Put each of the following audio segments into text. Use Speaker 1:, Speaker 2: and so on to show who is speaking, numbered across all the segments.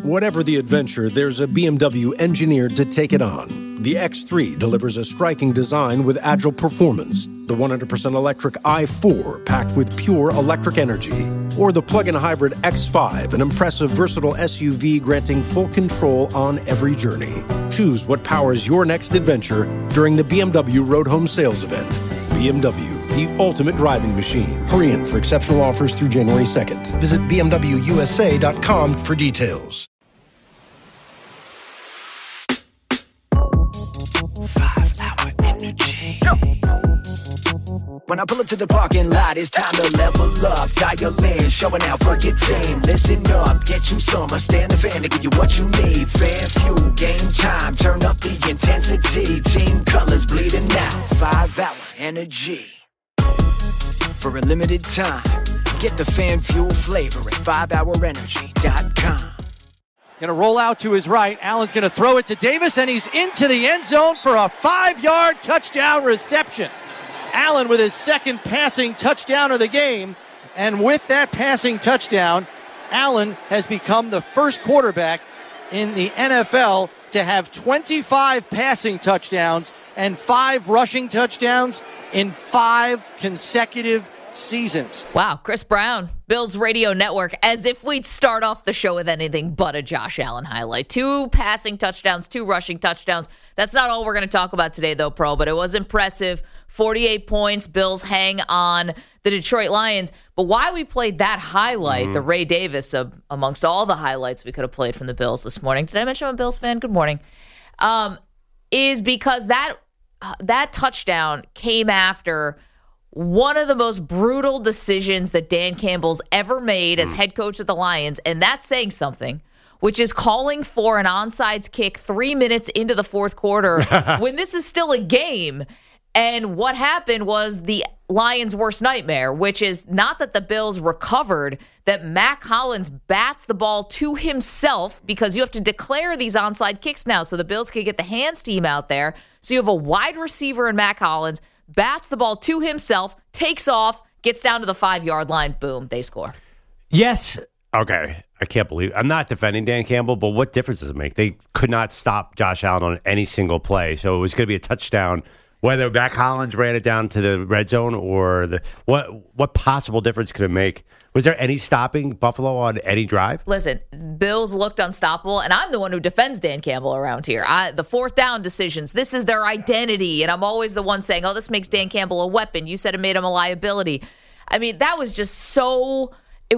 Speaker 1: Whatever the adventure, there's a BMW engineered to take it on. The X3 delivers a striking design with agile performance. The 100% electric i4 packed with pure electric energy. Or the plug-in hybrid X5, an impressive, versatile SUV granting full control on every journey. Choose what powers your next adventure during the BMW Road Home Sales Event. BMW, the ultimate driving machine. Hurry in for exceptional offers through January 2nd. Visit bmwusa.com for details.
Speaker 2: 5-hour energy. When I pull up to the parking lot, it's time to level up. Dial in, showing out for your team. Listen up, get you some. I stand the fan to give you what you need. Fan fuel, game time, turn up the intensity. Team colors bleeding out. 5-hour energy. For a limited time, get the fan fuel flavor at 5hourenergy.com.
Speaker 3: Going to roll out to his right. Allen's going to throw it to Davis, and he's into the end zone for a 5-yard touchdown reception. Allen with his second passing touchdown of the game. And with that passing touchdown, Allen has become the first quarterback in the NFL to have 25 passing touchdowns and 5 rushing touchdowns in 5 consecutive seasons.
Speaker 4: Wow, Chris Brown, Bills Radio Network, as if we'd start off the show with anything but a Josh Allen highlight. 2 passing touchdowns, 2 rushing touchdowns. That's not all we're going to talk about today, though, Pro, but it was impressive. 48 points, Bills hang on the Detroit Lions. But why we played that highlight, the Ray Davis, amongst all the highlights we could have played from the Bills this morning. Did I mention I'm a Bills fan? Good morning. Is because that touchdown came after one of the most brutal decisions that Dan Campbell's ever made as head coach of the Lions, and that's saying something, which is calling for an onside kick 3 minutes into the fourth quarter when this is still a game. And what happened was the Lions' worst nightmare, which is not that the Bills recovered, that Mack Hollins bats the ball to himself because you have to declare these onside kicks now so the Bills can get the hands team out there. So you have a wide receiver in Mack Hollins, bats the ball to himself, takes off, gets down to the 5-yard line. Boom, they score.
Speaker 5: Yes. Okay. I can't believe I'm not defending Dan Campbell, but what difference does it make? They could not stop Josh Allen on any single play. So it was going to be a touchdown. Whether Mack Hollins ran it down to the red zone or what possible difference could it make? Was there any stopping Buffalo on any drive?
Speaker 4: Listen, Bills looked unstoppable, and I'm the one who defends Dan Campbell around here. The fourth down decisions, this is their identity, and I'm always the one saying, oh, this makes Dan Campbell a weapon. You said it made him a liability. I mean, that was just so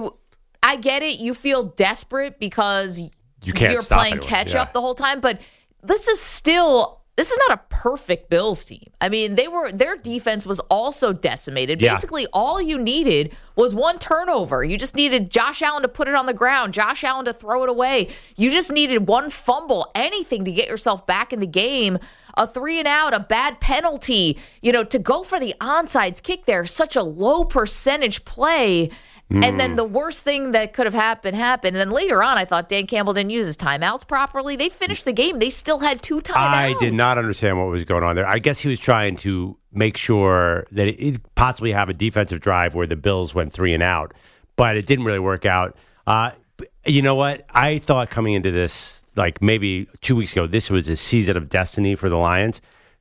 Speaker 4: I get it. You feel desperate because you're playing catch-up the whole time, but this is not a perfect Bills team. I mean, their defense was also decimated. Yeah. Basically, all you needed was one turnover. You just needed Josh Allen to put it on the ground, Josh Allen to throw it away. You just needed one fumble, anything to get yourself back in the game. A 3-and-out, a bad penalty, to go for the onside kick there, such a low percentage play. And then the worst thing that could have happened. And then later on, I thought Dan Campbell didn't use his timeouts properly. They finished the game. They still had 2 timeouts.
Speaker 5: I did not understand what was going on there. I guess he was trying to make sure that it possibly have a defensive drive where the Bills went 3-and-out, but it didn't really work out. You know what? I thought coming into this, like maybe 2 weeks ago, this was a season of destiny for the Lions.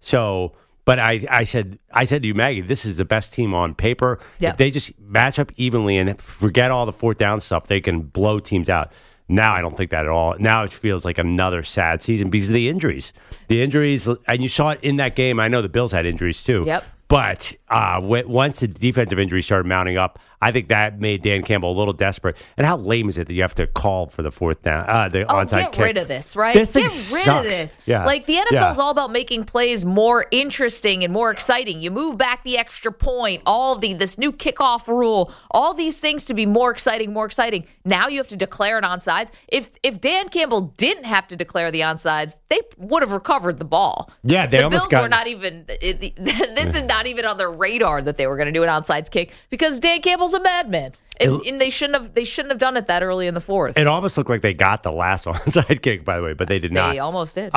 Speaker 5: But I said to you, Maggie, this is the best team on paper. Yep. If they just match up evenly and forget all the fourth down stuff, they can blow teams out. Now I don't think that at all. Now it feels like another sad season because of the injuries. And you saw it in that game. I know the Bills had injuries too.
Speaker 4: Yep.
Speaker 5: But once the defensive injuries started mounting up, I think that made Dan Campbell a little desperate. And how lame is it that you have to call for the fourth down, the onside kick?
Speaker 4: Get rid of this, right?
Speaker 5: Get
Speaker 4: rid of this.
Speaker 5: Yeah.
Speaker 4: Like, the NFL is all about making plays more interesting and more exciting. You move back the extra point, all of this new kickoff rule, all these things to be more exciting. Now you have to declare an onside. If Dan Campbell didn't have to declare the onsides, they would have recovered the ball.
Speaker 5: Yeah,
Speaker 4: the Bills were not even. This is not even on their radar that they were going to do an onside kick because Dan Campbell's a madman. And they shouldn't have done it that early in the fourth.
Speaker 5: It almost looked like they got the last onside kick, by the way, but they did not.
Speaker 4: They almost did.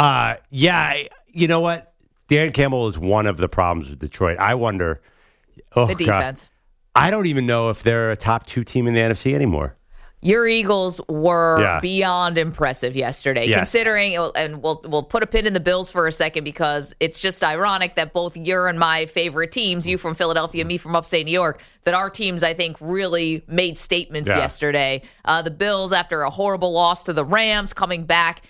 Speaker 5: You know what? Dan Campbell is one of the problems with Detroit. I wonder.
Speaker 4: The defense.
Speaker 5: God, I don't even know if they're a top 2 team in the NFC anymore.
Speaker 4: Your Eagles were beyond impressive yesterday, considering, and we'll put a pin in the Bills for a second because it's just ironic that both your and my favorite teams, you from Philadelphia, me from upstate New York, that our teams, I think, really made statements yesterday. The Bills, after a horrible loss to the Rams, coming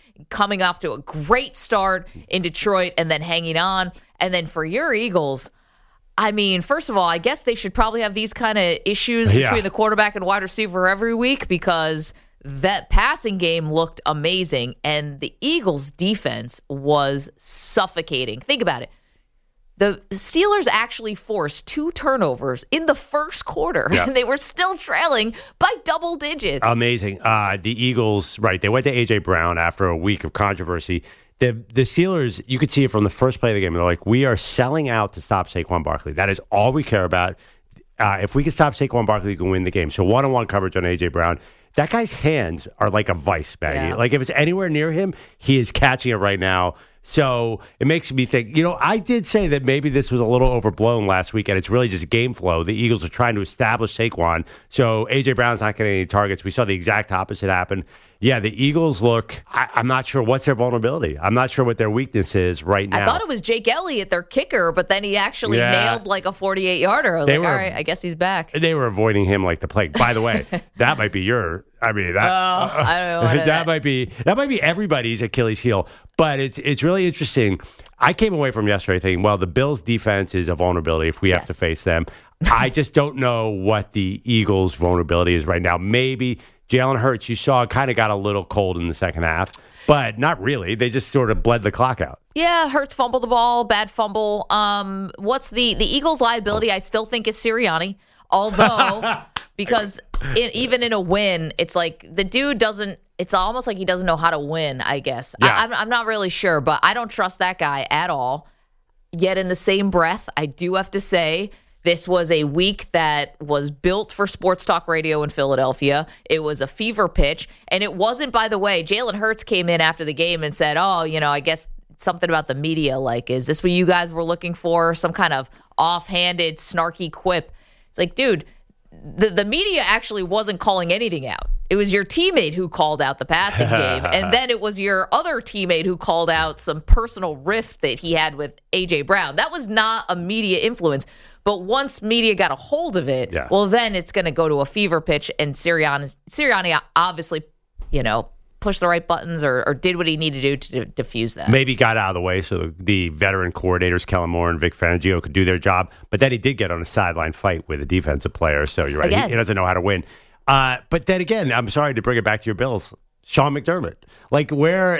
Speaker 4: off to a great start in Detroit and then hanging on. And then for your Eagles, I mean, first of all, I guess they should probably have these kind of issues between the quarterback and wide receiver every week because that passing game looked amazing and the Eagles' defense was suffocating. Think about it. The Steelers actually forced 2 turnovers in the first quarter, and they were still trailing by double digits.
Speaker 5: Amazing. The Eagles, they went to A.J. Brown after a week of controversy. The Steelers, you could see it from the first play of the game. They're like, we are selling out to stop Saquon Barkley. That is all we care about. If we can stop Saquon Barkley, we can win the game. So one-on-one coverage on A.J. Brown. That guy's hands are like a vice, Maggie. Like if it's anywhere near him, he is catching it right now. So it makes me think, I did say that maybe this was a little overblown last week, and it's really just game flow. The Eagles are trying to establish Saquon, so A.J. Brown's not getting any targets. We saw the exact opposite happen. Yeah, the Eagles look, I'm not sure what's their vulnerability. I'm not sure what their weakness is right now.
Speaker 4: I thought it was Jake Elliott, their kicker, but then he actually nailed like a 48-yarder. I was all right, I guess he's back.
Speaker 5: They were avoiding him like the plague. By the way, that might be I don't know. That might be everybody's Achilles heel. But it's really interesting. I came away from yesterday thinking, well, the Bills' defense is a vulnerability if we have to face them. I just don't know what the Eagles' vulnerability is right now. Maybe Jalen Hurts, you saw, kind of got a little cold in the second half, but not really. They just sort of bled the clock out.
Speaker 4: Yeah, Hurts fumbled the ball, bad fumble. What's the Eagles' liability? I still think is Sirianni, although because even in a win, it's like the dude doesn't. It's almost like he doesn't know how to win, I guess. Yeah. I'm not really sure, but I don't trust that guy at all. Yet in the same breath, I do have to say this was a week that was built for sports talk radio in Philadelphia. It was a fever pitch. And it wasn't, by the way, Jalen Hurts came in after the game and said, I guess something about the media, like, is this what you guys were looking for? Some kind of offhanded, snarky quip. It's like, dude, the media actually wasn't calling anything out. It was your teammate who called out the passing game, and then it was your other teammate who called out some personal rift that he had with A.J. Brown. That was not a media influence, but once media got a hold of it, well, then it's going to go to a fever pitch, and Sirianni obviously, pushed the right buttons or did what he needed to do to diffuse that.
Speaker 5: Maybe got out of the way so the veteran coordinators, Kellen Moore and Vic Fangio, could do their job, but then he did get on a sideline fight with a defensive player, so you're right. He doesn't know how to win. But then again, I'm sorry to bring it back to your Bills. Sean McDermott. Like, I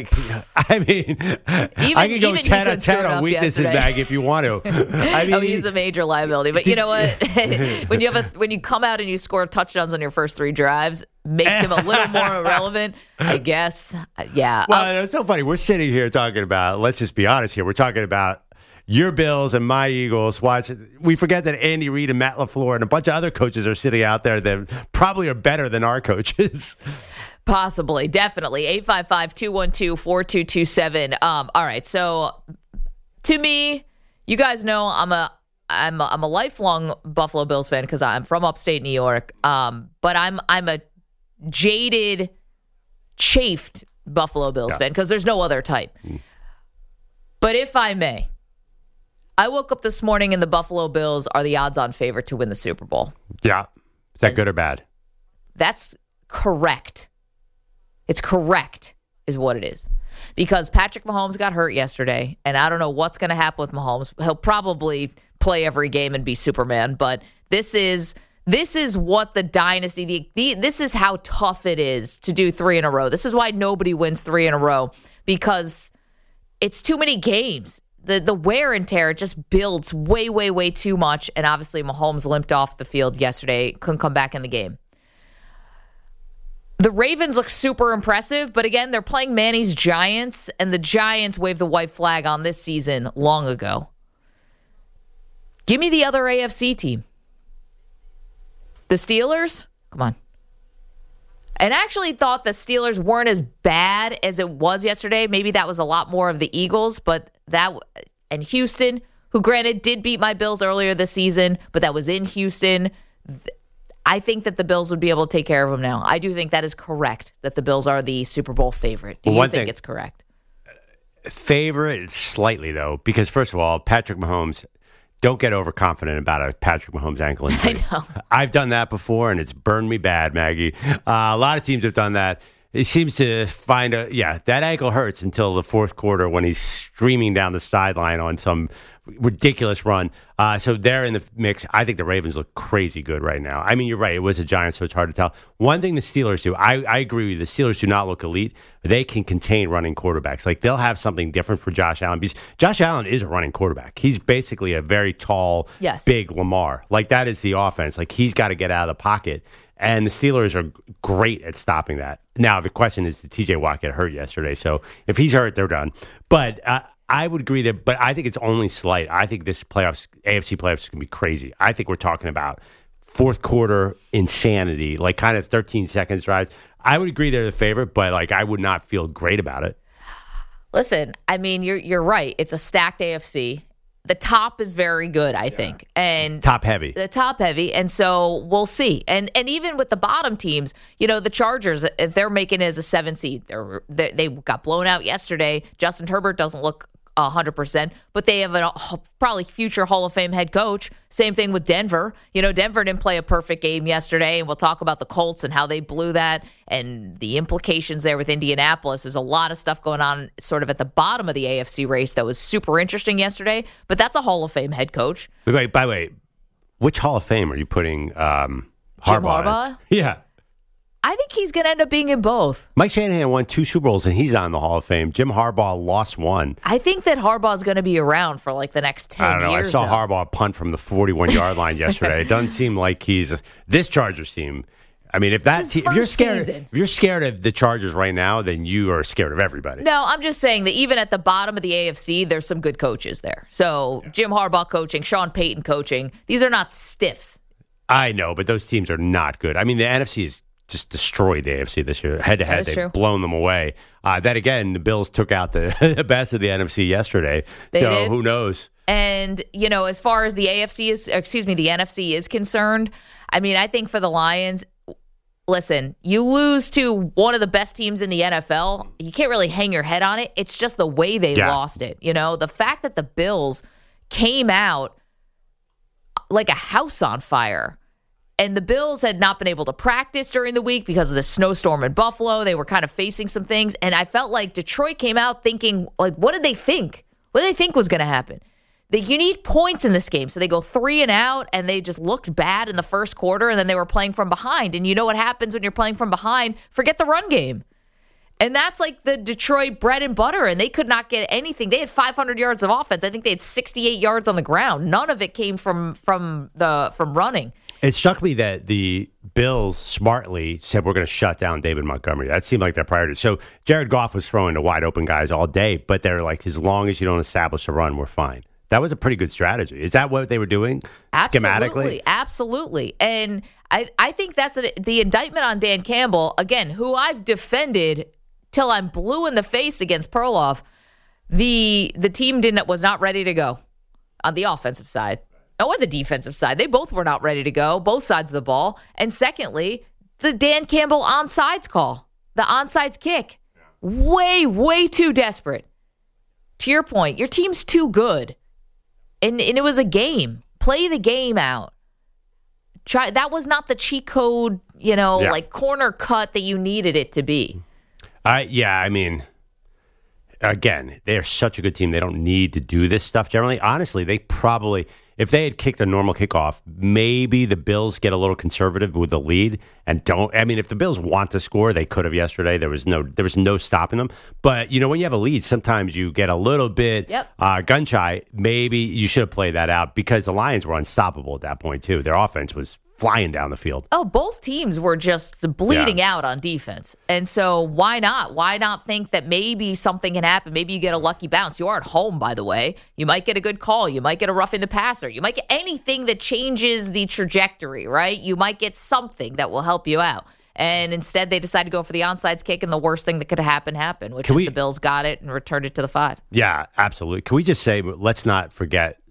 Speaker 5: can go 10 out of 10 on weaknesses, Mag, if you want to.
Speaker 4: He's a major liability. But you know what? when you come out and you score touchdowns on your first 3 drives, makes him a little more irrelevant, I guess. Yeah.
Speaker 5: Well, it's so funny. We're sitting here talking about, let's just be honest here, we're talking about your Bills and my Eagles. We forget that Andy Reid and Matt LaFleur and a bunch of other coaches are sitting out there that probably are better than our coaches.
Speaker 4: Possibly, definitely. 855-212-4227. All right, so to me, you guys know I'm a lifelong Buffalo Bills fan because I'm from upstate New York. But I'm a jaded, chafed Buffalo Bills fan because there's no other type. But if I may, I woke up this morning and the Buffalo Bills are the odds-on favorite to win the Super Bowl.
Speaker 5: Yeah. Is that good or bad?
Speaker 4: That's correct. It's correct is what it is. Because Patrick Mahomes got hurt yesterday, and I don't know what's going to happen with Mahomes. He'll probably play every game and be Superman, but this is what the dynasty, this is how tough it is to do 3 in a row. This is why nobody wins 3 in a row, because it's too many games. The wear and tear just builds way, way, way too much. And obviously Mahomes limped off the field yesterday, couldn't come back in the game. The Ravens look super impressive, but again, they're playing Manny's Giants, and the Giants waved the white flag on this season long ago. Give me the other AFC team. The Steelers? Come on. And I actually thought the Steelers weren't as bad as it was yesterday. Maybe that was a lot more of the Eagles, and Houston, who granted did beat my Bills earlier this season, but that was in Houston. I think that the Bills would be able to take care of them now. I do think that is correct, that the Bills are the Super Bowl favorite. Do you think it's correct?
Speaker 5: Favorite slightly, though, because first of all, Patrick Mahomes, don't get overconfident about a Patrick Mahomes ankle injury.
Speaker 4: I know.
Speaker 5: I've done that before, and it's burned me bad, Maggie. A lot of teams have done that. He seems to find that ankle hurts until the fourth quarter when he's streaming down the sideline on some ridiculous run. So they're in the mix. I think the Ravens look crazy good right now. I mean, you're right. It was a Giants, so it's hard to tell. One thing the Steelers do, I agree with you. The Steelers do not look elite. They can contain running quarterbacks. Like, they'll have something different for Josh Allen. Because Josh Allen is a running quarterback. He's basically a very tall, big Lamar. Like, that is the offense. Like, he's got to get out of the pocket. And the Steelers are great at stopping that. Now, the question is, did TJ Watt get hurt yesterday? So if he's hurt, they're done. But I would agree that, but I think it's only slight. I think this AFC playoffs is going to be crazy. I think we're talking about fourth quarter insanity, like kind of 13 seconds drives. I would agree they're the favorite, but like I would not feel great about it.
Speaker 4: Listen, I mean, you're right. It's a stacked AFC. The top is very good, I think. And
Speaker 5: top heavy.
Speaker 4: The top heavy. And so we'll see. And even with the bottom teams, the Chargers, if they're making it as a 7 seed, they got blown out yesterday. Justin Herbert doesn't look 100%, but they have a probably future Hall of Fame head coach. Same thing with Denver. Denver didn't play a perfect game yesterday, and we'll talk about the Colts and how they blew that and the implications there with Indianapolis. There's a lot of stuff going on sort of at the bottom of the AFC race that was super interesting yesterday, but that's a Hall of Fame head coach.
Speaker 5: Wait, by the way, which Hall of Fame are you putting Harbaugh
Speaker 4: Jim Harbaugh?
Speaker 5: in? Yeah.
Speaker 4: I think he's going to end up being in both.
Speaker 5: Mike Shanahan won 2 Super Bowls, and he's on the Hall of Fame. Jim Harbaugh lost 1.
Speaker 4: I think that Harbaugh's going to be around for like the next 10 years.
Speaker 5: I don't know. I saw Harbaugh punt from the 41-yard line yesterday. It doesn't seem like he's this Chargers team. I mean, if you're scared of the Chargers right now, then you are scared of everybody.
Speaker 4: No, I'm just saying that even at the bottom of the AFC, there's some good coaches there. So Jim Harbaugh coaching, Sean Payton coaching. These are not stiffs.
Speaker 5: I know, but those teams are not good. I mean, the NFC is just destroyed the AFC this year. Head-to-head, they've blown them away. Then again, the Bills took out the best of the NFC yesterday.
Speaker 4: They did.
Speaker 5: Who knows?
Speaker 4: And, as far as the NFC is concerned, I mean, I think for the Lions, listen, you lose to one of the best teams in the NFL, you can't really hang your head on it. It's just the way they lost it. The fact that the Bills came out like a house on fire. And the Bills had not been able to practice during the week because of the snowstorm in Buffalo. They were kind of facing some things. And I felt like Detroit came out thinking, like, what did they think? What did they think was going to happen? You need points in this game. So they go 3 and out, and they just looked bad in the first quarter, and then they were playing from behind. And you know what happens when you're playing from behind? Forget the run game. And that's like the Detroit bread and butter, and they could not get anything. They had 500 yards of offense. I think they had 68 yards on the ground. None of it came from running.
Speaker 5: It struck me that the Bills smartly said we're going to shut down David Montgomery. That seemed like their priority. So Jared Goff was throwing to wide open guys all day, but they're like, as long as you don't establish a run, we're fine. That was a pretty good strategy. Is that what they were doing schematically?
Speaker 4: Absolutely. And I think that's the indictment on Dan Campbell, again, who I've defended till I'm blue in the face against Perloff. The team was not ready to go on the offensive side. Or the defensive side. They both were not ready to go, both sides of the ball. And secondly, the Dan Campbell onside call, the onside kick. Way, way too desperate. To your point, your team's too good. And it was a game. Play the game out. That was not the cheat code, like corner cut that you needed it to be.
Speaker 5: I mean, again, they're such a good team. They don't need to do this stuff generally. Honestly, they probably... If they had kicked a normal kickoff, maybe the Bills get a little conservative with the lead and don't. I mean, if the Bills want to score, they could have yesterday. There was no stopping them. But when you have a lead, sometimes you get a little bit gun shy. Maybe you should have played that out because the Lions were unstoppable at that point too. Their offense was flying down the field.
Speaker 4: Oh, both teams were just bleeding out on defense. And so why not? Why not think that maybe something can happen? Maybe you get a lucky bounce. You are at home, by the way. You might get a good call. You might get a roughing the passer. You might get anything that changes the trajectory, right? You might get something that will help you out. And instead, they decided to go for the onside kick, and the worst thing that could happen happened, which is the Bills got it and returned it to the 5.
Speaker 5: Yeah, absolutely. Can we just say, let's not forget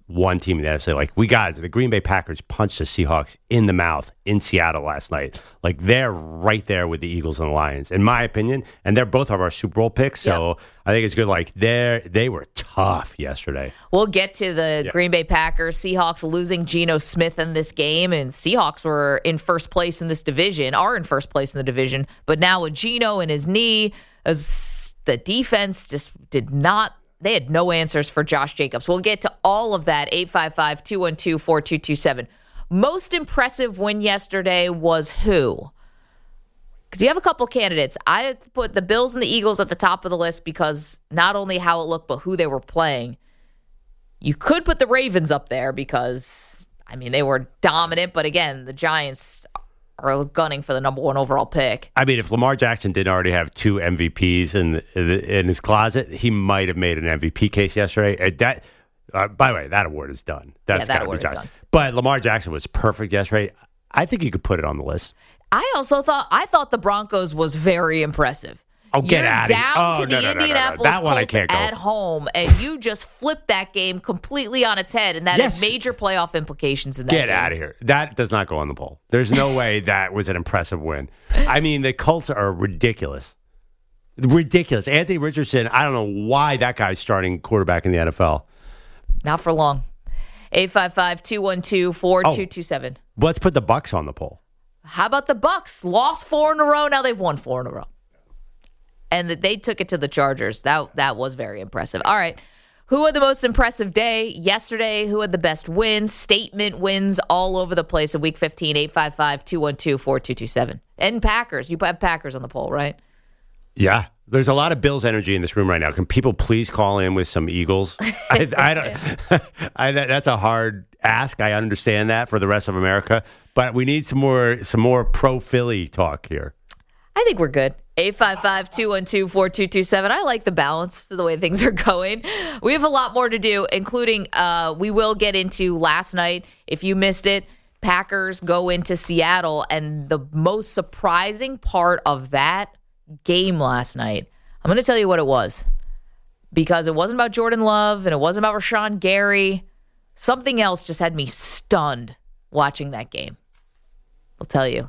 Speaker 5: one team in the NFC. Like, the Green Bay Packers punched the Seahawks in the mouth in Seattle last night. Like, they're right there with the Eagles and the Lions, in my opinion. And they're both of our Super Bowl picks. So I think it's good. Like, they were tough yesterday.
Speaker 4: We'll get to the Green Bay Packers. Seahawks losing Geno Smith in this game. And Seahawks were in first place in this division, are in first place in the division. But now with Geno and his knee, the defense just they had no answers for Josh Jacobs. We'll get to all of that. 855-212-4227. Most impressive win yesterday was who? Because you have a couple candidates. I put the Bills and the Eagles at the top of the list because not only how it looked, but who they were playing. You could put the Ravens up there because, they were dominant. But again, the Giants are gunning for the number 1 overall pick.
Speaker 5: If Lamar Jackson didn't already have 2 MVPs in his closet, he might have made an MVP case yesterday. By the way, that award is done. That award is done. But Lamar Jackson was perfect yesterday. I think you could put it on the list.
Speaker 4: I thought the Broncos was very impressive.
Speaker 5: Oh, get out of here.
Speaker 4: Down to the Indianapolis Colts at home, and you just flipped that game completely on its head, and that has major playoff implications in that game.
Speaker 5: Get out of here. That does not go on the poll. There's no way that was an impressive win. The Colts are ridiculous. Ridiculous. Anthony Richardson, I don't know why that guy's starting quarterback in the NFL.
Speaker 4: Not for long. 855-212-4227.
Speaker 5: Let's put the Bucs on the poll.
Speaker 4: How about the Bucs? Lost 4 in a row. Now they've won 4 in a row. And they took it to the Chargers. That was very impressive. All right. Who had the most impressive day yesterday? Who had the best wins? Statement wins all over the place in Week 15. 855-212-4227. And Packers. You have Packers on the poll, right? Yeah.
Speaker 5: There's a lot of Bills energy in this room right now. Can people please call in with some Eagles? That's a hard ask. I understand that for the rest of America. But we need some more pro-Philly talk here.
Speaker 4: I think we're good. 855-212-4227. I like the balance of the way things are going. We have a lot more to do, including we will get into last night. If you missed it, Packers go into Seattle. And the most surprising part of that game last night, I'm going to tell you what it was. Because it wasn't about Jordan Love and it wasn't about Rashawn Gary. Something else just had me stunned watching that game. I'll tell you.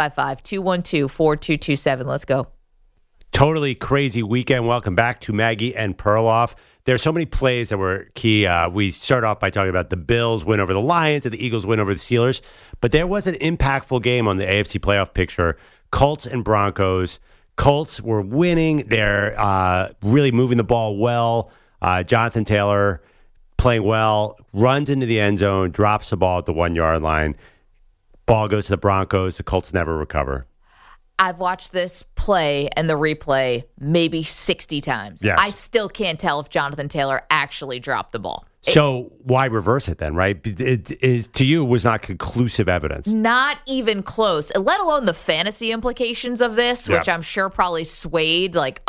Speaker 4: 855-212-4227. Let's go.
Speaker 5: Totally crazy weekend. Welcome back to Maggie and Perloff. There are so many plays that were key. We start off by talking about the Bills win over the Lions and the Eagles win over the Steelers. But there was an impactful game on the AFC playoff picture. Colts and Broncos. Colts were winning. They're really moving the ball well. Jonathan Taylor playing well, runs into the end zone, drops the ball at the 1-yard line. Ball goes to the Broncos. The Colts never recover.
Speaker 4: I've watched this play and the replay maybe 60 times.
Speaker 5: Yes.
Speaker 4: I still can't tell if Jonathan Taylor actually dropped the ball.
Speaker 5: So why reverse it then, right? It to you was not conclusive evidence.
Speaker 4: Not even close, let alone the fantasy implications of this, which I'm sure probably swayed like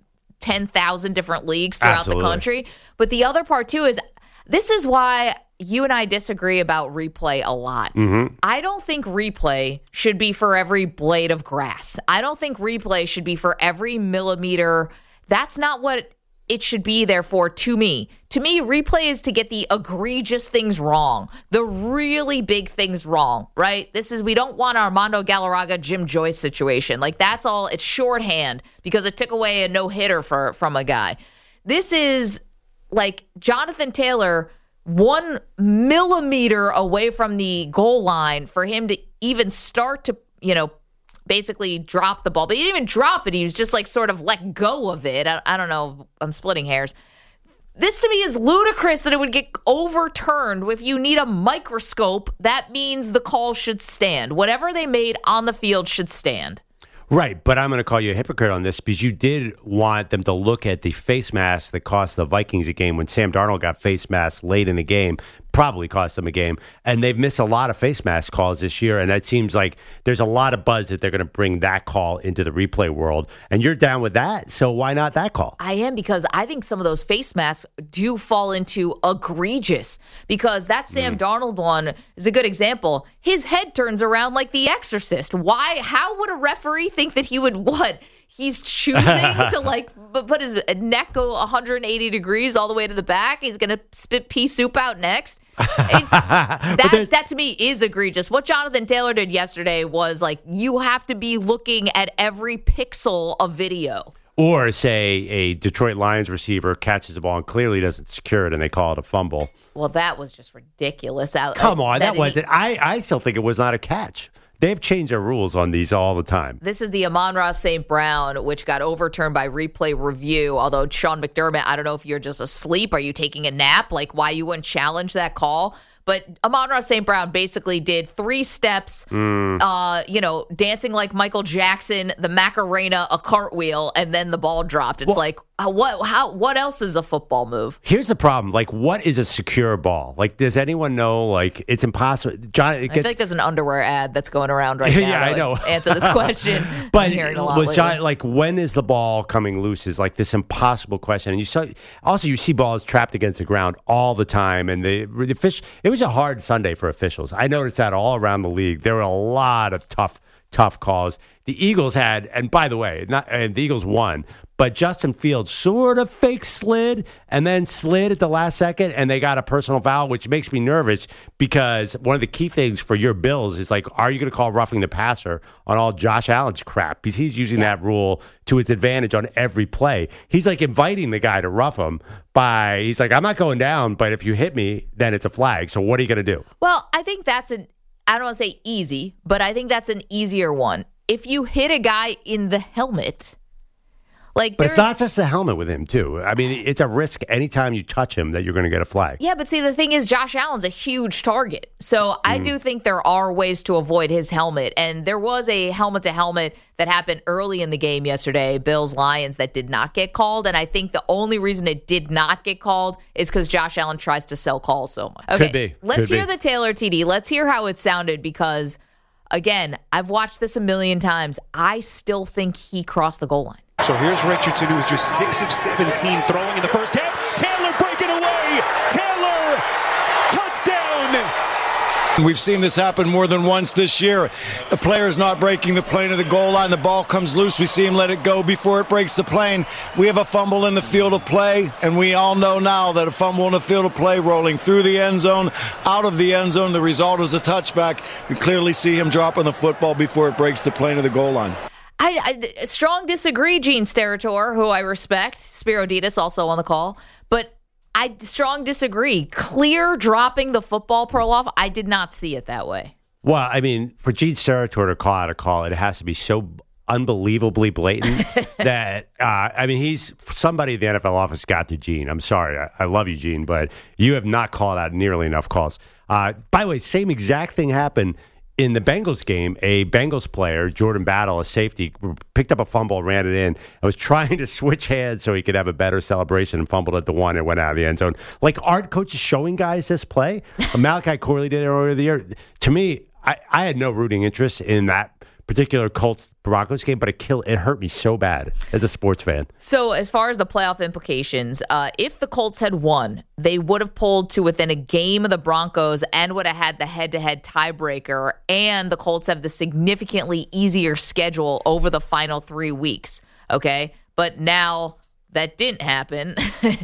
Speaker 4: 10,000 different leagues throughout the country. But the other part, too, is this is why you and I disagree about replay a lot. Mm-hmm. I don't think replay should be for every blade of grass. I don't think replay should be for every millimeter. That's not what it should be there for to me. To me, replay is to get the egregious things wrong, the really big things wrong, right? We don't want Armando Galarraga, Jim Joyce situation. Like, that's all. It's shorthand because it took away a no-hitter from a guy. This is like Jonathan Taylor 1 millimeter away from the goal line for him to even start to, basically drop the ball. But he didn't even drop it. He was just like sort of let go of it. I don't know. I'm splitting hairs. This to me is ludicrous that it would get overturned. If you need a microscope, that means the call should stand. Whatever they made on the field should stand.
Speaker 5: Right, but I'm going to call you a hypocrite on this because you did want them to look at the face mask that cost the Vikings a game when Sam Darnold got face masked late in the game, probably cost them a game. And they've missed a lot of face mask calls this year, and it seems like there's a lot of buzz that they're going to bring that call into the replay world. And you're down with that, so why not that call?
Speaker 4: I am, because I think some of those face masks do fall into egregious, because that Sam Darnold one is a good example. His head turns around like The Exorcist. Why? How would a referee think that he would what? he's choosing to put his neck go 180 degrees all the way to the back. He's going to spit pea soup out next. That to me is egregious. What Jonathan Taylor did yesterday was you have to be looking at every pixel of video.
Speaker 5: Or say a Detroit Lions receiver catches the ball and clearly doesn't secure it and they call it a fumble.
Speaker 4: Well, that was just ridiculous.
Speaker 5: Come on, that wasn't. I still think it was not a catch. They've changed their rules on these all the time.
Speaker 4: This is the Amon-Ra St. Brown, which got overturned by replay review. Although Sean McDermott, I don't know if you're just asleep. Are you taking a nap? Why you wouldn't challenge that call? But Amon-Ra St. Brown basically did 3 steps, dancing like Michael Jackson, the Macarena, a cartwheel, and then the ball dropped. It's what else is a football move?
Speaker 5: Here's the problem. What is a secure ball? Does anyone know? It's impossible. John,
Speaker 4: I feel like there's an underwear ad that's going around right now.
Speaker 5: Yeah, I know.
Speaker 4: Answer this question.
Speaker 5: But
Speaker 4: hearing a lot
Speaker 5: John, when is the ball coming loose is this impossible question. And you see balls trapped against the ground all the time. And the fish, it was a hard Sunday for officials. I noticed that all around the league. There were a lot of tough calls. The Eagles had, and by the way, the Eagles won, but Justin Fields sort of fake slid and then slid at the last second, and they got a personal foul, which makes me nervous because one of the key things for your Bills is are you going to call roughing the passer on all Josh Allen's crap? Because he's using that rule to his advantage on every play. He's inviting the guy to rough him he's I'm not going down, but if you hit me, then it's a flag. So what are you going to do?
Speaker 4: Well, I think I don't want to say easy, but I think that's an easier one. If you hit a guy in the helmet,
Speaker 5: but it's not just the helmet with him, too. I mean, it's a risk anytime you touch him that you're going to get a flag.
Speaker 4: Yeah, but see, the thing is, Josh Allen's a huge target. So I do think there are ways to avoid his helmet. And there was a helmet-to-helmet that happened early in the game yesterday, Bills-Lions, that did not get called. And I think the only reason it did not get called is because Josh Allen tries to sell calls so much. Okay,
Speaker 5: Could be.
Speaker 4: Let's hear the Taylor TD. Let's hear how it sounded because, again, I've watched this a million times. I still think he crossed the goal line.
Speaker 6: So here's Richardson, who was just 6 of 17 throwing in the first half. Taylor breaking away. Taylor, touchdown.
Speaker 7: We've seen this happen more than once this year. The player's not breaking the plane of the goal line. The ball comes loose. We see him let it go before it breaks the plane. We have a fumble in the field of play, and we all know now that a fumble in the field of play rolling through the end zone, out of the end zone, the result is a touchback. You clearly see him dropping the football before it breaks the plane of the goal line.
Speaker 4: I strong disagree, Gene Steratore, who I respect. Spiro Ditas also on the call. But I strong disagree. Clear dropping the football, Perloff, I did not see it that way.
Speaker 5: Well, I mean, for Gene Steratore to call out a call, it has to be so unbelievably blatant that, he's somebody at the NFL office got to Gene. I'm sorry. I love you, Gene, but you have not called out nearly enough calls. By the way, same exact thing happened in the Bengals game. A Bengals player, Jordan Battle, a safety, picked up a fumble, ran it in, and was trying to switch hands so he could have a better celebration and fumbled at the one and went out of the end zone. Aren't coaches showing guys this play? Malachi Corley did it earlier the year. To me, I had no rooting interest in that particular Colts-Broncos game, but it hurt me so bad as a sports fan.
Speaker 4: So as far as the playoff implications, if the Colts had won, they would have pulled to within a game of the Broncos and would have had the head-to-head tiebreaker, and the Colts have the significantly easier schedule over the final 3 weeks, okay? But now that didn't happen,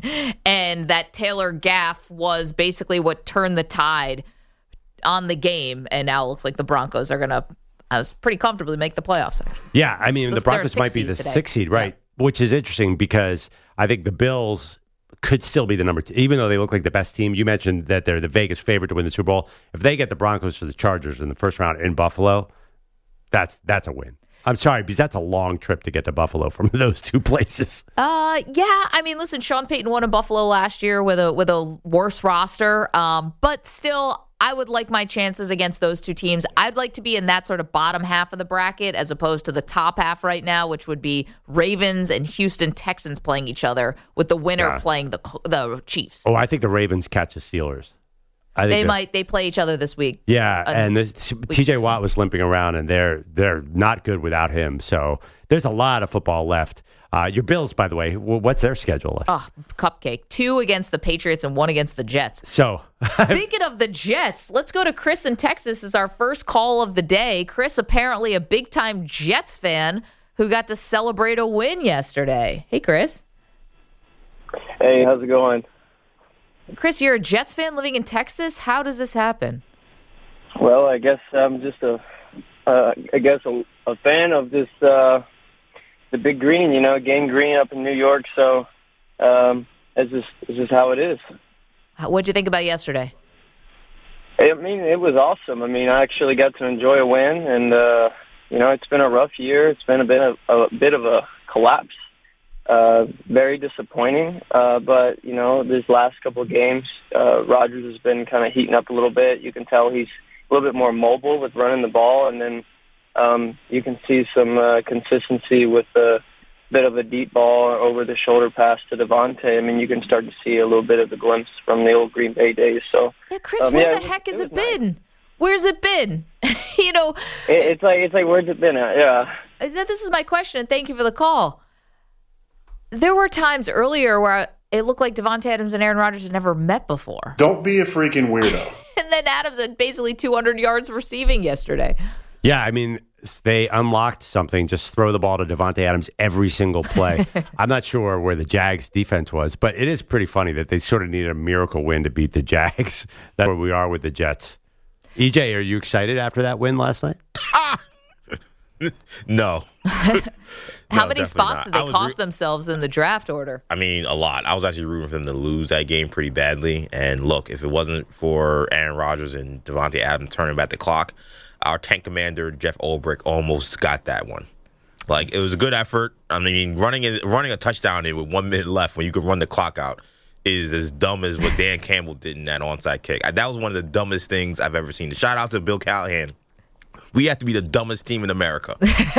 Speaker 4: and that Taylor gaffe was basically what turned the tide on the game, and now it looks like the Broncos are going to pretty comfortably make the playoffs. Actually.
Speaker 5: Yeah, I mean, the Broncos might be the 6th seed, right? Yeah. Which is interesting because I think the Bills could still be the number 2, even though they look like the best team. You mentioned that they're the Vegas favorite to win the Super Bowl. If they get the Broncos or the Chargers in the first round in Buffalo, that's a win. I'm sorry, because that's a long trip to get to Buffalo from those two places.
Speaker 4: Yeah, I mean, listen, Sean Payton won in Buffalo last year with a worse roster, but still, I would like my chances against those two teams. I'd like to be in that sort of bottom half of the bracket as opposed to the top half right now, which would be Ravens and Houston Texans playing each other, with the winner playing the Chiefs.
Speaker 5: Oh, I think the Ravens catch the Steelers.
Speaker 4: They play each other this week.
Speaker 5: Yeah, and T.J. Watt was limping around, and they're not good without him. So there's a lot of football left. Your Bills, by the way, what's their schedule?
Speaker 4: Cupcake. 2 against the Patriots and 1 against the Jets.
Speaker 5: So
Speaker 4: speaking of the Jets, let's go to Chris in Texas as our first call of the day. Chris, apparently a big-time Jets fan, who got to celebrate a win yesterday. Hey, Chris.
Speaker 8: Hey, how's it going?
Speaker 4: Chris, you're a Jets fan living in Texas. How does this happen?
Speaker 8: Well, I guess I'm just a fan of this, the Big Green, Gang Green up in New York. So it's just how it is.
Speaker 4: What'd you think about yesterday?
Speaker 8: I mean, it was awesome. I mean, I actually got to enjoy a win, and it's been a rough year. It's been a bit of a collapse. Very disappointing. But these last couple of games, Rodgers has been kind of heating up a little bit. You can tell he's a little bit more mobile with running the ball, and then you can see some consistency with a bit of a deep ball over the shoulder pass to Devontae. I mean, you can start to see a little bit of the glimpse from the old Green Bay days. So,
Speaker 4: yeah, Chris, where the heck has it been? Nice. Where's it been?
Speaker 8: It's like where's it been at? Yeah.
Speaker 4: This is my question, and thank you for the call. There were times earlier where it looked like Devontae Adams and Aaron Rodgers had never met before.
Speaker 9: Don't be a freaking weirdo.
Speaker 4: And then Adams had basically 200 yards receiving yesterday.
Speaker 5: Yeah, I mean, they unlocked something. Just throw the ball to Devontae Adams every single play. I'm not sure where the Jags defense was, but it is pretty funny that they sort of needed a miracle win to beat the Jags. That's where we are with the Jets. EJ, are you excited after that win last night?
Speaker 10: No.
Speaker 4: How many spots did they cost themselves in the draft order?
Speaker 10: I mean, a lot. I was actually rooting for them to lose that game pretty badly. And look, if it wasn't for Aaron Rodgers and Devontae Adams turning back the clock, our tank commander, Jeff Ulbrich, almost got that one. Like, it was a good effort. I mean, running a touchdown in with 1 minute left when you could run the clock out is as dumb as what Dan Campbell did in that onside kick. That was one of the dumbest things I've ever seen. Shout out to Bill Callahan. We have to be the dumbest team in America.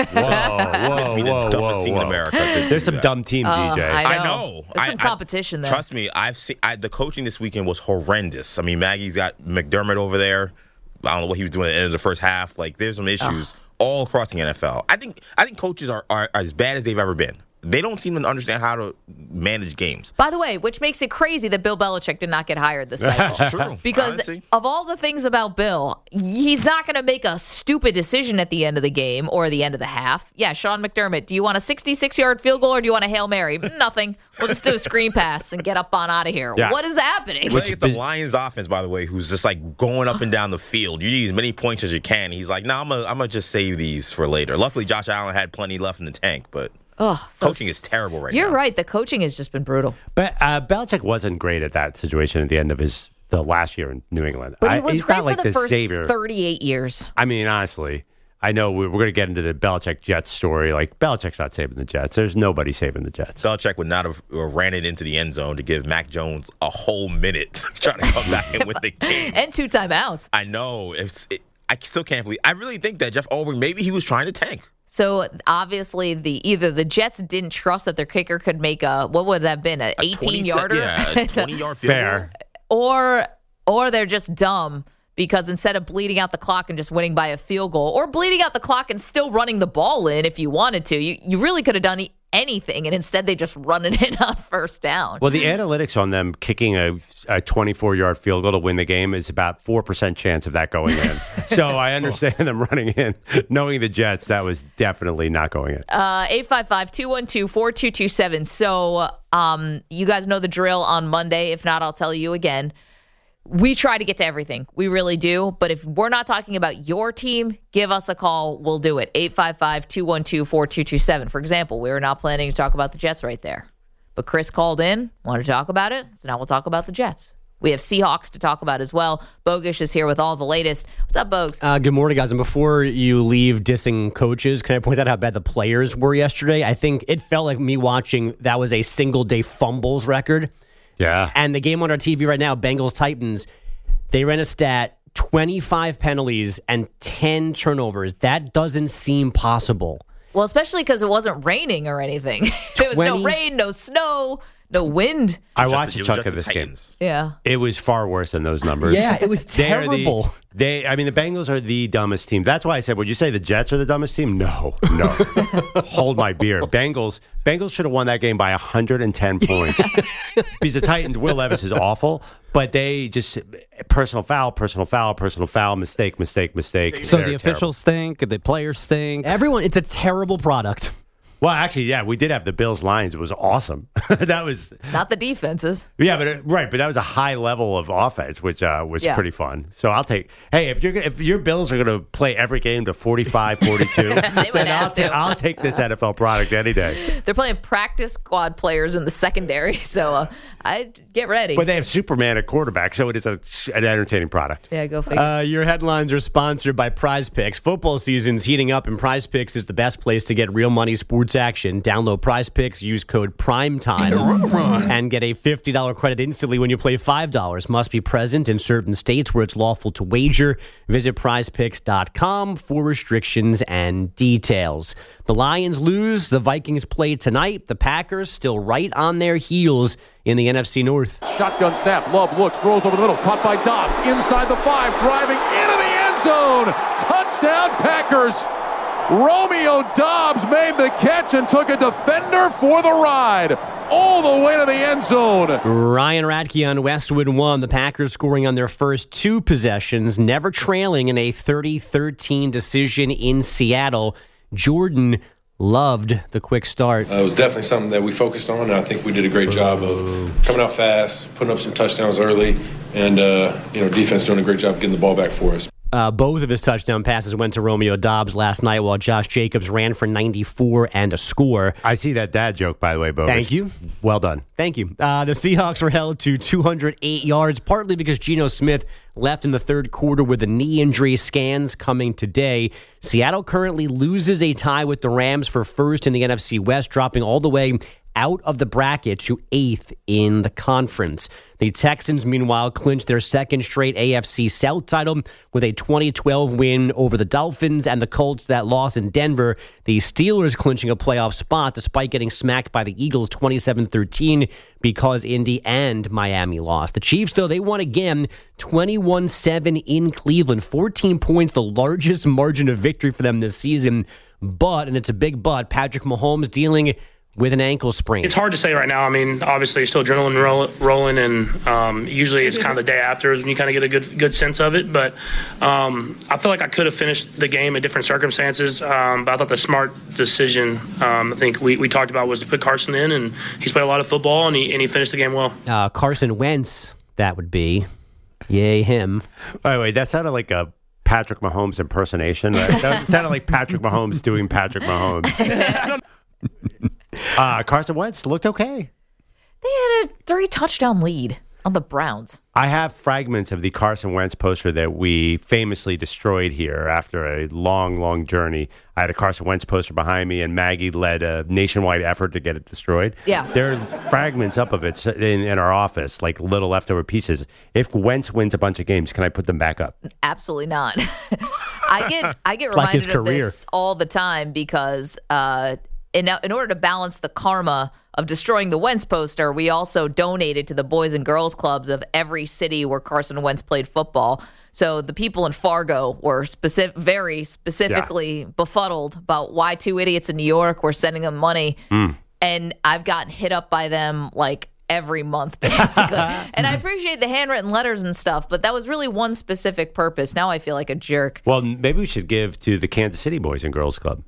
Speaker 5: There's some dumb teams, EJ.
Speaker 10: I know.
Speaker 4: There's some competition there.
Speaker 10: Trust me, I've seen the coaching this weekend was horrendous. I mean, Maggie's got McDermott over there. I don't know what he was doing at the end of the first half. Like, there's some issues all across the NFL. I think coaches are as bad as they've ever been. They don't seem to understand how to manage games.
Speaker 4: By the way, which makes it crazy that Bill Belichick did not get hired this cycle.
Speaker 10: True.
Speaker 4: Because
Speaker 10: honestly,
Speaker 4: of all the things about Bill, he's not going to make a stupid decision at the end of the game or the end of the half. Yeah, Sean McDermott, do you want a 66-yard field goal or do you want a Hail Mary? Nothing. We'll just do a screen pass and get up on out of here. Yeah. What is happening?
Speaker 10: It's the Lions offense, by the way, who's just like going up and down the field. You need as many points as you can. He's like, no, I'm gonna just save these for later. Luckily, Josh Allen had plenty left in the tank, but coaching is terrible right now.
Speaker 4: You're right. The coaching has just been brutal.
Speaker 5: But Belichick wasn't great at that situation at the end of the last year in New England.
Speaker 4: But he was
Speaker 5: he's
Speaker 4: great
Speaker 5: not like
Speaker 4: for the first
Speaker 5: savior.
Speaker 4: 38 years.
Speaker 5: I mean, honestly, I know we're going to get into the Belichick Jets story. Like, Belichick's not saving the Jets. There's nobody saving the Jets.
Speaker 10: Belichick would not have ran it into the end zone to give Mac Jones a whole minute trying to come back and win the game.
Speaker 4: And 2 timeouts.
Speaker 10: I know. I still can't believe. I really think that Jeff Ulbrich, maybe he was trying to tank.
Speaker 4: So, obviously, either the Jets didn't trust that their kicker could make what would that have been, an 18-yarder?
Speaker 10: Yeah, a 20-yard field
Speaker 5: Fair.
Speaker 4: Goal? Or they're just dumb because instead of bleeding out the clock and just winning by a field goal, or bleeding out the clock and still running the ball in if you wanted to, you really could have done anything, and instead they just run it in on first down.
Speaker 5: Well, the analytics on them kicking a 24-yard field goal to win the game is about 4% chance of that going in. So I understand them running in. Knowing the Jets, that was definitely not going in.
Speaker 4: 855-212-4227. So you guys know the drill on Monday. If not, I'll tell you again. We try to get to everything. We really do. But if we're not talking about your team, give us a call. We'll do it. 855-212-4227. For example, we were not planning to talk about the Jets right there. But Chris called in, wanted to talk about it. So now we'll talk about the Jets. We have Seahawks to talk about as well. Bogusch is here with all the latest. What's up, Bogues?
Speaker 11: Good morning, guys. And before you leave dissing coaches, can I point out how bad the players were yesterday? I think it felt like me watching that was a single-day fumbles record.
Speaker 5: Yeah.
Speaker 11: And the game on our TV right now, Bengals-Titans, they ran a stat, 25 penalties and 10 turnovers. That doesn't seem possible.
Speaker 4: Well, especially because it wasn't raining or anything. There was no rain, no snow, no wind.
Speaker 5: I watched a chunk of this game.
Speaker 4: Yeah.
Speaker 5: It was far worse than those numbers.
Speaker 11: Yeah, it was terrible.
Speaker 5: The Bengals are the dumbest team. That's why I said, would you say the Jets are the dumbest team? No. Hold my beer. Bengals should have won that game by 110 points. Because the Titans, Will Levis is awful, but they just personal foul, mistake.
Speaker 12: So the officials stink, the players stink.
Speaker 11: Everyone, it's a terrible product.
Speaker 5: Well, actually, yeah, we did have the Bills Lions. It was awesome. That was
Speaker 4: Not the defenses.
Speaker 5: Yeah, but that was a high level of offense, which was pretty fun. So I'll take. Hey, if your Bills are going to play every game to 45-42, then I'll take this NFL product any day.
Speaker 4: They're playing practice squad players in the secondary, so I'd get ready.
Speaker 5: But they have Superman at quarterback, so it is an entertaining product.
Speaker 4: Yeah, go figure.
Speaker 11: Your headlines are sponsored by Prize Picks. Football season's heating up, and Prize Picks is the best place to get real money sports action. Download Prize Picks, use code PRIMETIME, and get a $50 credit instantly when you play $5. Must be present in certain states where it's lawful to wager. Visit prizepicks.com for restrictions and details. The Lions lose. The Vikings play tonight. The Packers still right on their heels in the NFC North.
Speaker 6: Shotgun snap. Love looks, throws over the middle. Caught by Dobbs. Inside the 5. Driving into the end zone. Touchdown, Packers. Romeo Dobbs made the catch and took a defender for the ride all the way to the end zone.
Speaker 11: Ryan Radke on Westwood won. The Packers scoring on their first 2 possessions, never trailing in a 30-13 decision in Seattle. Jordan loved the quick start.
Speaker 9: It was definitely something that we focused on, and I think we did a great job of coming out fast, putting up some touchdowns early, and defense doing a great job getting the ball back for us.
Speaker 11: Both of his touchdown passes went to Romeo Dobbs last night, while Josh Jacobs ran for 94 and a score.
Speaker 5: I see that dad joke, by the way, Bogus.
Speaker 11: Thank you.
Speaker 5: Well done.
Speaker 11: Thank you. The Seahawks were held to 208 yards, partly because Geno Smith left in the third quarter with a knee injury. Scans coming today. Seattle currently loses a tie with the Rams for first in the NFC West, dropping all the way out of the bracket to 8th in the conference. The Texans, meanwhile, clinched their second straight AFC South title with a 2012 win over the Dolphins and the Colts that lost in Denver. The Steelers clinching a playoff spot despite getting smacked by the Eagles 27-13 because Indy and Miami lost. The Chiefs, though, they won again, 21-7 in Cleveland. 14 points, the largest margin of victory for them this season. But, and it's a big but, Patrick Mahomes dealing with an ankle sprain.
Speaker 12: It's hard to say right now. I mean, obviously, still adrenaline rolling, and usually it's kind of the day after when you kind of get a good sense of it. But I feel like I could have finished the game in different circumstances. But I thought the smart decision, I think we talked about, was to put Carson in, and he's played a lot of football, and he finished the game well.
Speaker 11: Carson Wentz, that would be. Yay, him.
Speaker 5: By the way, that sounded like a Patrick Mahomes impersonation. Right? That sounded like Patrick Mahomes doing Patrick Mahomes. Carson Wentz looked okay.
Speaker 4: They had a 3-touchdown lead on the Browns.
Speaker 5: I have fragments of the Carson Wentz poster that we famously destroyed here after a long, long journey. I had a Carson Wentz poster behind me, and Maggie led a nationwide effort to get it destroyed.
Speaker 4: Yeah.
Speaker 5: There are fragments up of it in our office, like little leftover pieces. If Wentz wins a bunch of games, can I put them back up?
Speaker 4: Absolutely not. I get reminded of this all the time because in order to balance the karma of destroying the Wentz poster, we also donated to the Boys and Girls Clubs of every city where Carson Wentz played football. So the people in Fargo were very specifically befuddled about why 2 idiots in New York were sending them money. And I've gotten hit up by them like every month, basically. And I appreciate the handwritten letters and stuff, but that was really one specific purpose. Now I feel like a jerk.
Speaker 5: Well, maybe we should give to the Kansas City Boys and Girls Club.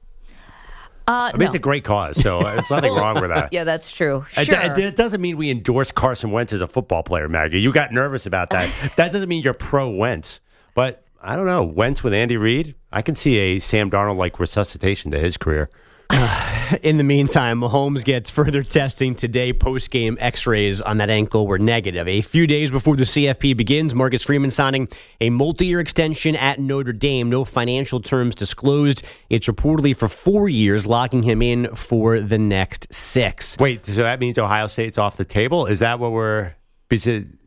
Speaker 5: I mean,
Speaker 4: no.
Speaker 5: It's a great cause, so there's nothing wrong with that.
Speaker 4: Yeah, that's true. Sure.
Speaker 5: It doesn't mean we endorse Carson Wentz as a football player, Maggie. You got nervous about that. That doesn't mean you're pro-Wentz. But I don't know. Wentz with Andy Reid, I can see a Sam Darnold-like resuscitation to his career.
Speaker 11: In the meantime, Mahomes gets further testing today. Post-game X-rays on that ankle were negative. A few days before the CFP begins, Marcus Freeman signing a multi-year extension at Notre Dame. No financial terms disclosed. It's reportedly for 4 years, locking him in for the next 6.
Speaker 5: Wait, so that means Ohio State's off the table? Is that what we're... was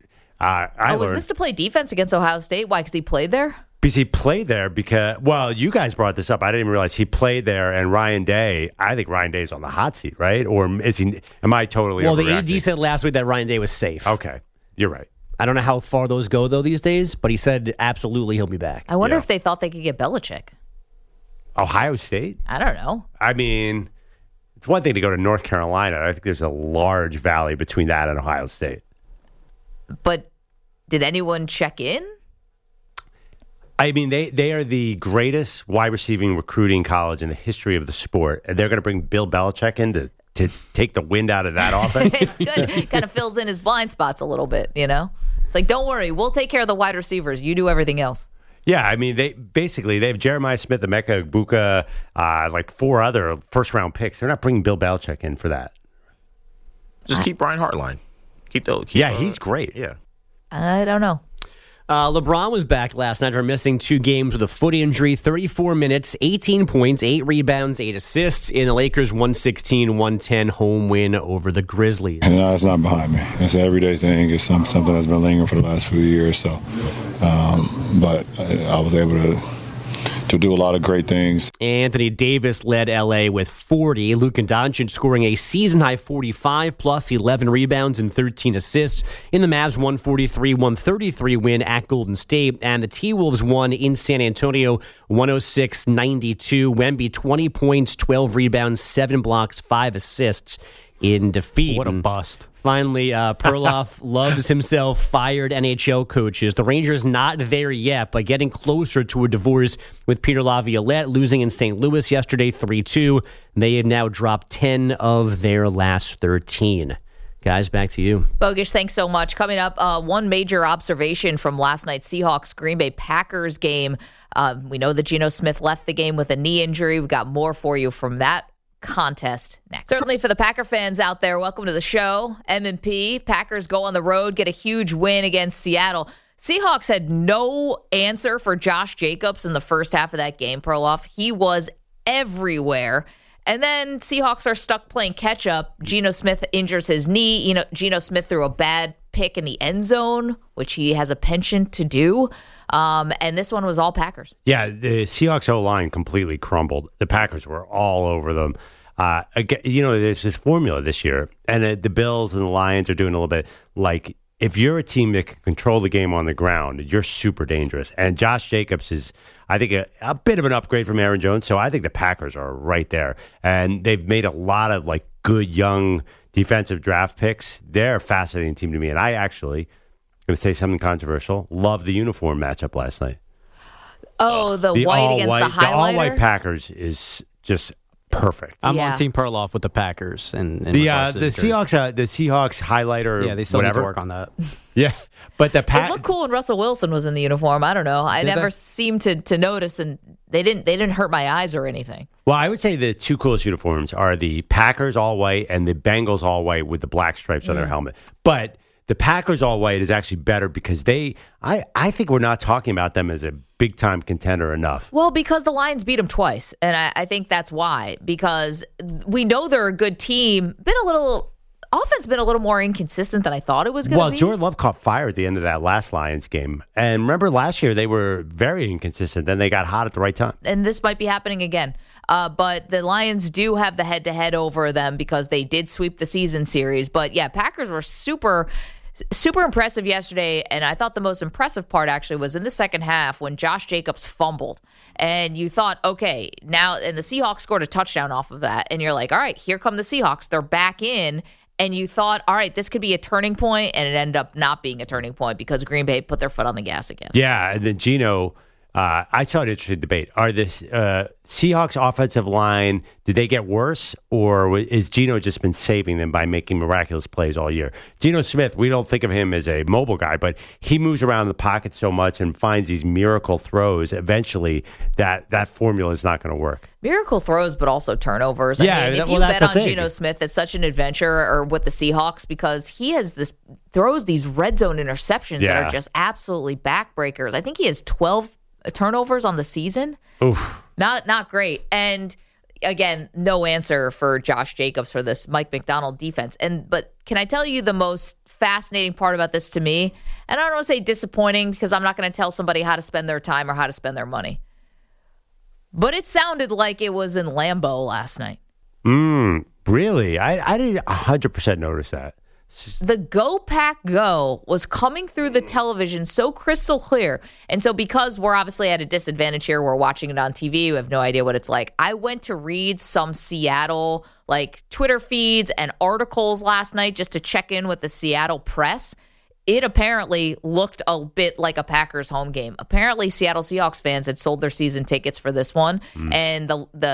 Speaker 4: this to play defense against Ohio State? Why? Because he played there?
Speaker 5: Because he played there well, you guys brought this up. I didn't even realize he played there, and Ryan Day, I think Ryan Day's on the hot seat, right? Or is he? Am I totally
Speaker 11: Well,
Speaker 5: overreacting?
Speaker 11: the AD said last week that Ryan Day was safe.
Speaker 5: Okay, you're right.
Speaker 11: I don't know how far those go, though, these days, but he said absolutely he'll be back.
Speaker 4: I wonder if they thought they could get Belichick.
Speaker 5: Ohio State?
Speaker 4: I don't know.
Speaker 5: I mean, it's one thing to go to North Carolina. I think there's a large valley between that and Ohio State.
Speaker 4: But did anyone check in?
Speaker 5: I mean, they are the greatest wide receiving recruiting college in the history of the sport, and they're going to bring Bill Belichick in to take the wind out of that offense.
Speaker 4: It's good. It kind of fills in his blind spots a little bit, you know? It's like, don't worry, we'll take care of the wide receivers. You do everything else.
Speaker 5: Yeah, I mean, they have Jeremiah Smith, Emeka Egbuka, like 4 other first-round picks. They're not bringing Bill Belichick in for that.
Speaker 10: Just keep Brian Hartline.
Speaker 5: He's great.
Speaker 10: Yeah.
Speaker 4: I don't know.
Speaker 11: LeBron was back last night after missing 2 games with a foot injury, 34 minutes, 18 points, 8 rebounds, 8 assists in the Lakers' 116-110 home win over the Grizzlies.
Speaker 13: No, it's not behind me. It's an everyday thing. It's something that's been lingering for the last few years. So, but I was able to do a lot of great things.
Speaker 11: Anthony Davis led L.A. with 40. Luka Doncic scoring a season-high 45 plus 11 rebounds and 13 assists in the Mavs' 143-133 win at Golden State. And the T-Wolves won in San Antonio 106-92. Wemby 20 points, 12 rebounds, 7 blocks, 5 assists in defeat.
Speaker 5: What a bust.
Speaker 11: Finally, Perloff loves himself fired NHL coaches. The Rangers not there yet, but getting closer to a divorce with Peter Laviolette, losing in St. Louis yesterday 3-2. They have now dropped 10 of their last 13. Guys, back to you.
Speaker 4: Bogusch, thanks so much. Coming up, one major observation from last night's Seahawks-Green Bay Packers game. We know that Geno Smith left the game with a knee injury. We've got more for you from that contest next. Certainly for the Packer fans out there, welcome to the show. M&P, Packers go on the road, get a huge win against Seattle. Seahawks had no answer for Josh Jacobs in the first half of that game, Perloff. He was everywhere. And then Seahawks are stuck playing catch-up. Geno Smith injures his knee. Geno Smith threw a bad pick in the end zone, which he has a penchant to do. And this one was all Packers.
Speaker 5: Yeah, the Seahawks O-line completely crumbled. The Packers were all over them. Again, there's this formula this year, and the Bills and the Lions are doing a little bit like, if you're a team that can control the game on the ground, you're super dangerous. And Josh Jacobs is, I think, a bit of an upgrade from Aaron Jones. So I think the Packers are right there. And they've made a lot of like good young defensive draft picks. They're a fascinating team to me. And I actually, going to say something controversial, love the uniform matchup last night.
Speaker 4: Oh, the white against the highlighter?
Speaker 5: The all-white Packers is just perfect.
Speaker 14: I'm on Team Perloff with the Packers. And
Speaker 5: the Seahawks highlighter.
Speaker 14: Yeah, they still need to work on that.
Speaker 5: Yeah, but the
Speaker 4: It looked cool when Russell Wilson was in the uniform. I don't know. I never seemed to notice, and they didn't hurt my eyes or anything.
Speaker 5: Well, I would say the 2 coolest uniforms are the Packers all white and the Bengals all white with the black stripes on their helmet. But the Packers all white is actually better because I think we're not talking about them as a big time contender enough.
Speaker 4: Well, because the Lions beat them twice, and I think that's why. Because we know they're a good team. Offense been a little more inconsistent than I thought it was going to be.
Speaker 5: Well, Jordan Love caught fire at the end of that last Lions game. And remember last year they were very inconsistent. Then they got hot at the right time.
Speaker 4: And this might be happening again. But the Lions do have the head-to-head over them because they did sweep the season series. But, yeah, Packers were super impressive yesterday, and I thought the most impressive part actually was in the second half when Josh Jacobs fumbled. And you thought, okay, now, and the Seahawks scored a touchdown off of that, and you're like, all right, here come the Seahawks. They're back in. And you thought, all right, this could be a turning point, and it ended up not being a turning point because Green Bay put their foot on the gas again.
Speaker 5: Yeah, and then Geno, I saw an interesting debate. Are the Seahawks offensive line, did they get worse, or is Geno just been saving them by making miraculous plays all year? Geno Smith, we don't think of him as a mobile guy, but he moves around the pocket so much and finds these miracle throws. Eventually, that formula is not going to work.
Speaker 4: Miracle throws, but also turnovers.
Speaker 5: Yeah,
Speaker 4: if you bet on Geno Smith, it's such an adventure or with the Seahawks because he has throws these red zone interceptions that are just absolutely backbreakers. I think he has 12 turnovers on the season.
Speaker 5: Oof.
Speaker 4: Not great. And again, no answer for Josh Jacobs for this Mike McDonald defense. But can I tell you the most fascinating part about this to me? And I don't want to say disappointing because I'm not going to tell somebody how to spend their time or how to spend their money. But it sounded like it was in Lambeau last night.
Speaker 5: Really? I didn't 100% notice that.
Speaker 4: The Go Pack Go was coming through the television so crystal clear. And so because we're obviously at a disadvantage here, we're watching it on TV, we have no idea what it's like. I went to read some Seattle Twitter feeds and articles last night just to check in with the Seattle press. it apparently looked a bit like a Packers home game. Apparently, Seattle Seahawks fans had sold their season tickets for this one, and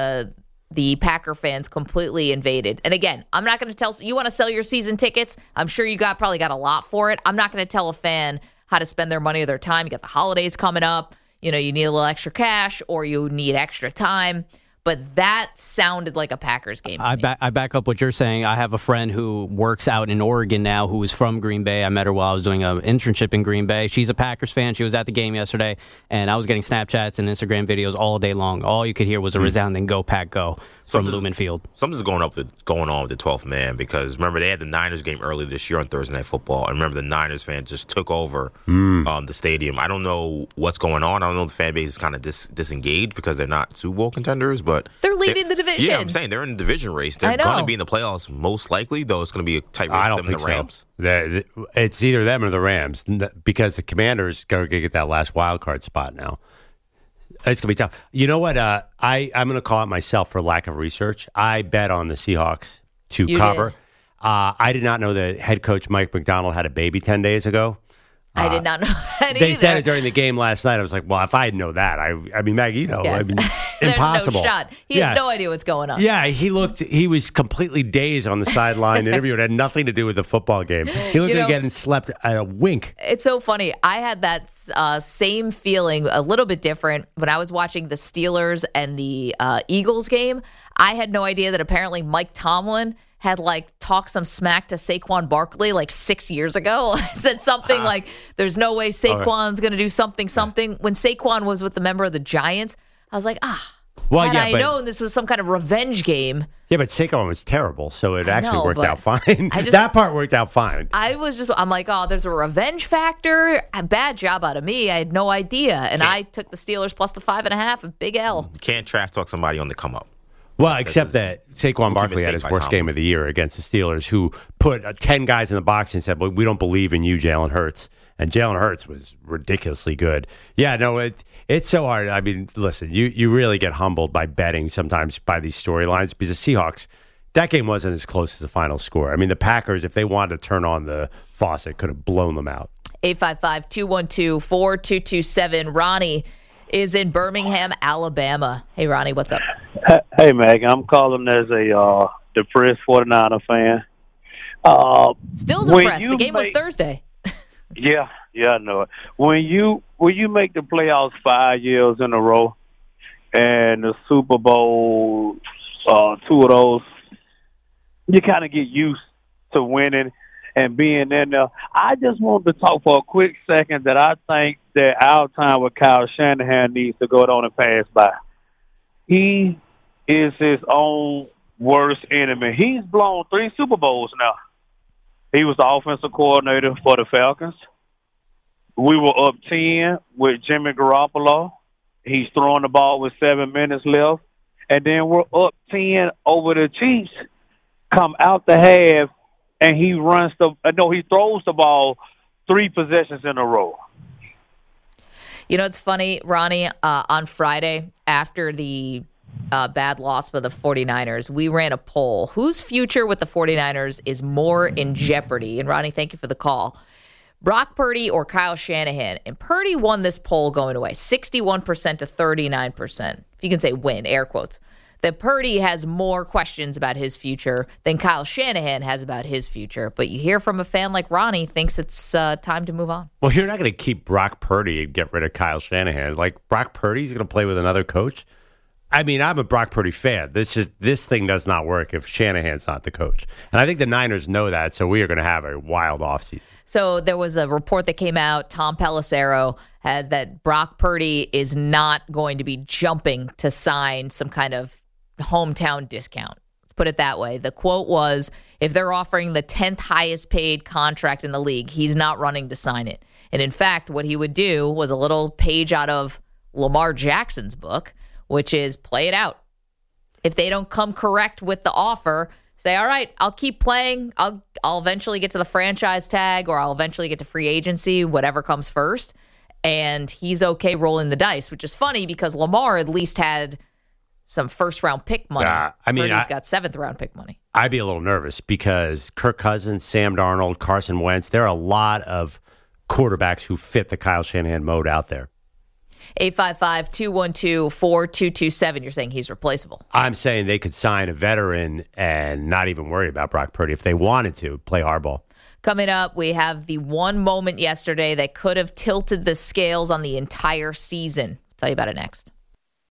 Speaker 4: the Packer fans completely invaded. And again, I'm not going to tell you want to sell your season tickets. I'm sure you probably got a lot for it. I'm not going to tell a fan how to spend their money or their time. You got the holidays coming up. You need a little extra cash or you need extra time. But that sounded like a Packers game to me.
Speaker 14: I back up what you're saying. I have a friend who works out in Oregon now who is from Green Bay. I met her while I was doing an internship in Green Bay. She's a Packers fan. She was at the game yesterday, and I was getting Snapchats and Instagram videos all day long. All you could hear was a resounding "Go Pack Go" from Lumen Field.
Speaker 10: Something's going on with the 12th man, because remember they had the Niners game earlier this year on Thursday Night Football, and remember the Niners fans just took over the stadium. I don't know what's going on. I don't know if the fan base is kind of disengaged because they're not Super Bowl contenders, but
Speaker 4: they're leading the division.
Speaker 10: Yeah, I'm saying they're in the division race. They're going to be in the playoffs most likely, though it's going to be a tight race.
Speaker 5: I don't
Speaker 10: with them
Speaker 5: think
Speaker 10: and the Rams.
Speaker 5: So. It's either them or the Rams, because the Commanders are going to get that last wild card spot now. It's going to be tough. You know what? I'm going to call it myself for lack of research. I bet on the Seahawks to cover. I did not know that head coach Mike McDonald had a baby 10 days ago.
Speaker 4: I did not know that
Speaker 5: They
Speaker 4: either.
Speaker 5: said it during the game last night. I was like, well, if I didn't know that, I mean, Maggie,
Speaker 4: Yes.
Speaker 5: I mean,
Speaker 4: There's
Speaker 5: impossible.
Speaker 4: no shot. He has no idea what's going on.
Speaker 5: Yeah, he was completely dazed on the sideline interview. It had nothing to do with the football game. He looked like getting slept at a wink.
Speaker 4: It's so funny. I had that same feeling, a little bit different, when I was watching the Steelers and the Eagles game. I had no idea that apparently Mike Tomlin had talked some smack to Saquon Barkley 6 years ago. Said something like, there's no way Saquon's going to do something. When Saquon was with the member of the Giants, I was like, had I known this was some kind of revenge game.
Speaker 5: Yeah, but Saquon was terrible, so it actually worked out fine.
Speaker 4: Just,
Speaker 5: that part worked out fine.
Speaker 4: I'm like, there's a revenge factor. A bad job out of me. I had no idea. And I took the Steelers plus the 5.5, a big L.
Speaker 10: You can't trash talk somebody on the come up.
Speaker 5: Well, except that Saquon Barkley had his worst game of the year against the Steelers, who put 10 guys in the box and said, well, we don't believe in you, Jalen Hurts. And Jalen Hurts was ridiculously good. Yeah, no, it's so hard. I mean, listen, you really get humbled by betting sometimes by these storylines, because the Seahawks, that game wasn't as close as the final score. I mean, the Packers, if they wanted to turn on the faucet, could have blown them out.
Speaker 4: 855-212-4227. Ronnie is in Birmingham, Alabama. Hey, Ronnie, what's up?
Speaker 15: Hey, Meg. I'm calling as a depressed 49er fan.
Speaker 4: Still depressed. The game was Thursday.
Speaker 15: Yeah, I know it. When you make the playoffs 5 years in a row, and the Super Bowl, 2 of those, you kind of get used to winning and being in there. I just wanted to talk for a quick second that I think that our time with Kyle Shanahan needs to go on and pass by. He is his own worst enemy. He's blown 3 Super Bowls now. He was the offensive coordinator for the Falcons. We were up 10 with Jimmy Garoppolo. He's throwing the ball with 7 minutes left. And then we're up 10 over the Chiefs, come out the half, and he throws the ball 3 possessions in a row.
Speaker 4: You know, it's funny, Ronnie, on Friday, after the bad loss with the 49ers, we ran a poll. Whose future with the 49ers is more in jeopardy? And Ronnie, thank you for the call. Brock Purdy or Kyle Shanahan? And Purdy won this poll going away, 61% to 39%. If you can say win, air quotes. That Purdy has more questions about his future than Kyle Shanahan has about his future. But you hear from a fan like Ronnie thinks it's time to move on.
Speaker 5: Well, you're not going to keep Brock Purdy and get rid of Kyle Shanahan. Brock Purdy's going to play with another coach? I mean, I'm a Brock Purdy fan. This thing does not work if Shanahan's not the coach. And I think the Niners know that, so we are going to have a wild offseason.
Speaker 4: So there was a report that came out, Tom Pelissero has that Brock Purdy is not going to be jumping to sign some kind of hometown discount. Let's put it that way. The quote was, if they're offering the 10th highest paid contract in the league, he's not running to sign it. And in fact, what he would do was a little page out of Lamar Jackson's book, which is play it out. If they don't come correct with the offer, say, all right, I'll keep playing. I'll eventually get to the franchise tag, or I'll eventually get to free agency, whatever comes first. And he's okay rolling the dice, which is funny because Lamar at least had some first-round pick money. Purdy's got seventh-round pick money.
Speaker 5: I'd be a little nervous because Kirk Cousins, Sam Darnold, Carson Wentz, there are a lot of quarterbacks who fit the Kyle Shanahan mode out there.
Speaker 4: 855-212-4227. You're saying he's replaceable.
Speaker 5: I'm saying they could sign a veteran and not even worry about Brock Purdy if they wanted to play hardball.
Speaker 4: Coming up, we have the one moment yesterday that could have tilted the scales on the entire season. I'll tell you about it next.